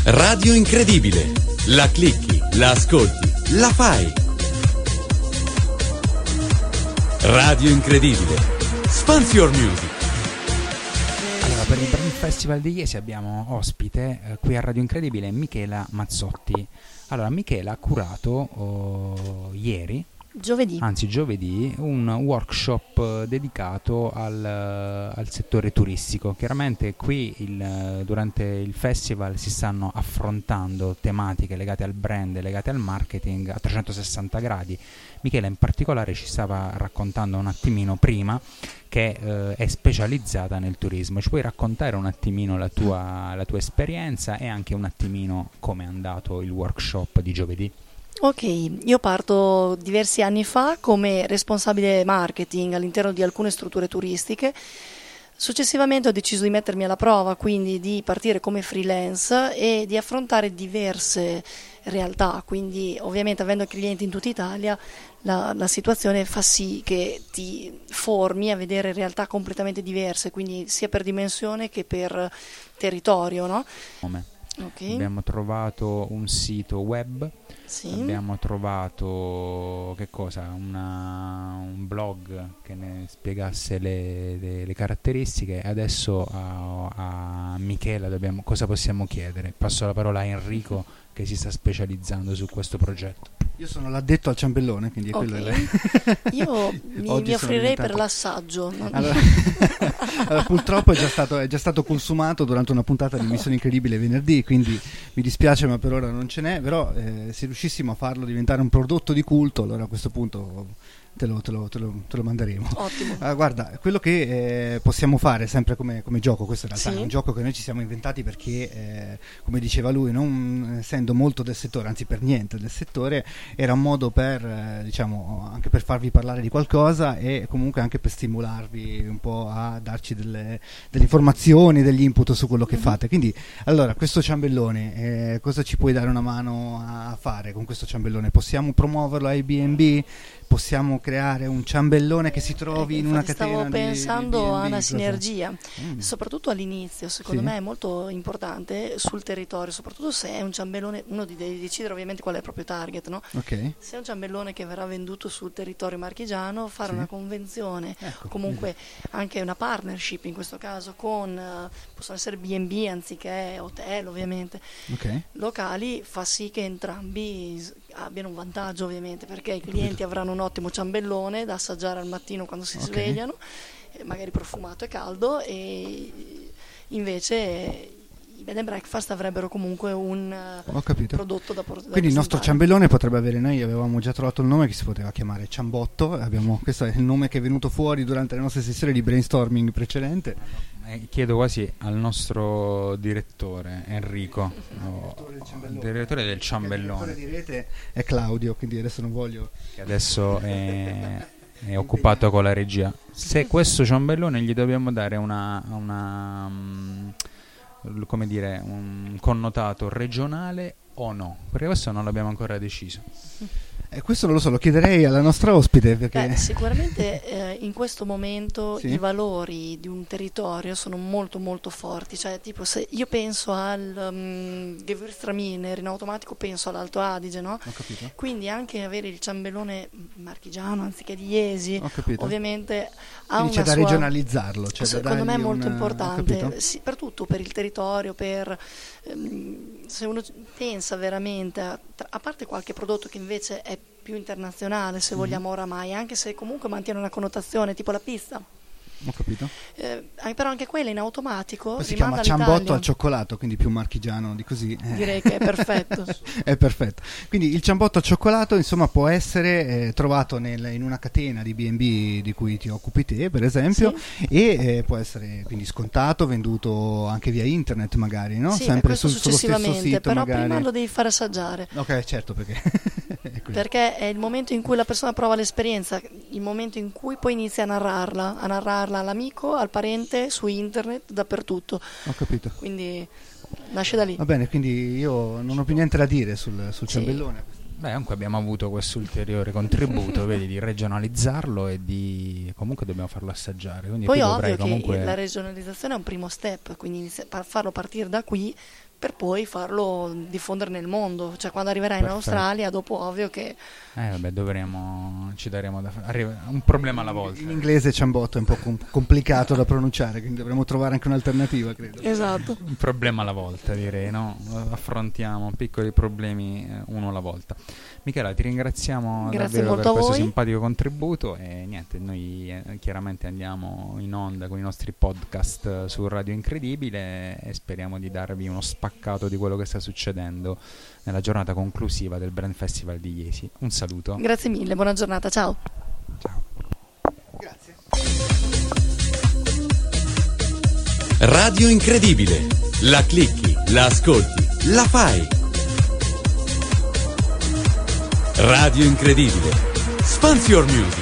Radio Incredibile. La clicchi, la ascolti, la fai. Radio Incredibile. Spans your music. Allora, per il Brain Festival di Iesi abbiamo ospite qui a Radio Incredibile Michela Mazzotti. Allora, Michela ha curato giovedì, un workshop dedicato al settore turistico. Chiaramente qui durante il festival si stanno affrontando tematiche legate al brand, legate al marketing a 360 gradi. Michela in particolare ci stava raccontando un attimino prima che è specializzata nel turismo. Ci puoi raccontare un attimino la tua esperienza e anche un attimino come è andato il workshop di giovedì? Ok, io parto diversi anni fa come responsabile marketing all'interno di alcune strutture turistiche. Successivamente ho deciso di mettermi alla prova, quindi di partire come freelance e di affrontare diverse realtà, quindi ovviamente avendo clienti in tutta Italia la situazione fa sì che ti formi a vedere realtà completamente diverse, quindi sia per dimensione che per territorio, no? Okay. Abbiamo trovato un sito web, sì. Abbiamo trovato un blog che ne spiegasse le caratteristiche. Adesso a Michela cosa possiamo chiedere? Passo la parola a Enrico che si sta specializzando su questo progetto. Io sono l'addetto al ciambellone, quindi è quello. Io mi offrirei per l'assaggio. Allora, purtroppo è già stato consumato durante una puntata di Missione Incredibile venerdì, quindi mi dispiace ma per ora non ce n'è, però se riuscissimo a farlo diventare un prodotto di culto, allora a questo punto te lo manderemo. Ottimo. Guarda, quello che possiamo fare sempre come gioco, questo in realtà sì. è un gioco che noi ci siamo inventati perché come diceva lui, non essendo molto del settore, anzi per niente del settore, era un modo per anche per farvi parlare di qualcosa e comunque anche per stimolarvi un po' a darci delle informazioni, degli input su quello che fate. Quindi allora, questo ciambellone, cosa ci puoi dare una mano a fare con questo ciambellone? Possiamo promuoverlo ai B&B? Possiamo creare un ciambellone che si trovi in una catena? Stavo pensando a una cosa? sinergia, soprattutto all'inizio, secondo Sì. me è molto importante sul territorio, soprattutto se è un ciambellone, uno deve decidere ovviamente qual è il proprio target, no? Ok. Se è un ciambellone che verrà venduto sul territorio marchigiano, fare Sì. una convenzione, Ecco. comunque anche una partnership in questo caso con, possono essere B&B anziché hotel ovviamente, Ok. locali, fa sì che entrambi abbiano un vantaggio ovviamente, perché i clienti avranno un ottimo ciambellone da assaggiare al mattino quando si svegliano, magari profumato e caldo, e invece i bed and breakfast avrebbero comunque un prodotto da portare. Quindi il nostro ciambellone potrebbe avere, noi avevamo già trovato il nome che si poteva chiamare Ciambotto, questo è il nome che è venuto fuori durante le nostre sessioni di brainstorming precedente. Chiedo quasi al nostro direttore Enrico, direttore del ciambellone, Il direttore di rete è Claudio, quindi adesso non voglio, che adesso è occupato con la regia. Se questo ciambellone gli dobbiamo dare un connotato regionale o no? Perché questo non l'abbiamo ancora deciso. questo non lo so, lo chiederei alla nostra ospite perché... Sicuramente in questo momento Sì. i valori di un territorio sono molto molto forti, cioè tipo se io penso al Gewürztraminer in automatico penso all'Alto Adige, no? Ho capito. Quindi anche avere il ciambellone marchigiano anziché di Iesi, Ho capito. ovviamente ha Quindi c'è una da sua... regionalizzarlo, cioè da secondo me è dargli molto Ho importante, capito. sì, per tutto, per il territorio, per se uno pensa veramente a parte qualche prodotto che invece è più internazionale, se vogliamo oramai, anche se comunque mantiene una connotazione, tipo la pizza. Ho capito. Però anche quella in automatico Poi si rimanda chiama ciambotto all'Italia. al cioccolato, quindi più marchigiano di così. Direi che è perfetto. È perfetto. Quindi il ciambotto al cioccolato, insomma, può essere trovato in una catena di B&B di cui ti occupi te, per esempio, Sì. e può essere quindi scontato, venduto anche via internet magari, no? Sì, Sempre questo sullo stesso successivamente, sito però magari. prima lo devi fare assaggiare. Ok, certo, perché è così. Perché è il momento in cui la persona prova l'esperienza, il momento in cui poi inizia a narrarla all'amico, al parente, su internet, dappertutto. Ho capito. Quindi nasce da lì. Va bene, quindi io non ho più niente da dire sul ciambellone. Beh, comunque abbiamo avuto questo ulteriore contributo, vedi, di regionalizzarlo e di comunque dobbiamo farlo assaggiare. Quindi Poi tu ovvio dovrai che comunque... la regionalizzazione è un primo step, quindi farlo partire da qui per poi farlo diffondere nel mondo. Cioè, quando arriverà in Perfetto. Australia, dopo ovvio che Vabbè, ci daremo un problema alla volta. In inglese ciambotto è un po' complicato da pronunciare, quindi dovremo trovare anche un'alternativa, credo. esatto. Un problema alla volta, direi, no? Affrontiamo piccoli problemi uno alla volta. Michela, ti ringraziamo Grazie davvero molto per a questo voi. simpatico contributo e niente, noi chiaramente andiamo in onda con i nostri podcast su Radio Incredibile e speriamo di darvi uno spaccato di quello che sta succedendo nella giornata conclusiva del Brand Festival di Jesi. Un saluto. Grazie mille, buona giornata, ciao. Ciao. Grazie. Radio Incredibile. La clicchi, la ascolti, la fai. Radio Incredibile. Spazio Music.